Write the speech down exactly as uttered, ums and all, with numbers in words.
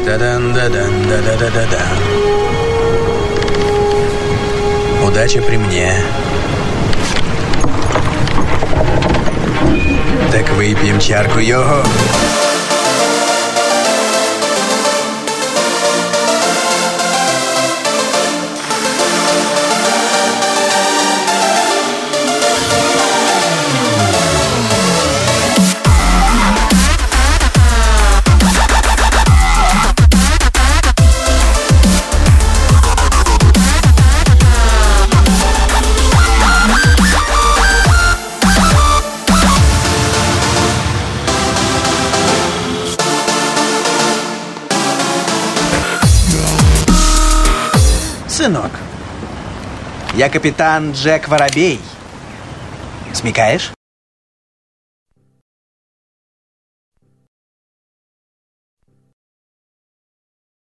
Да-дан-да-дан-да-да-да-да. Удача при мне. Так выпьем чарку його. Сынок, я капитан Джек Воробей. Смекаешь?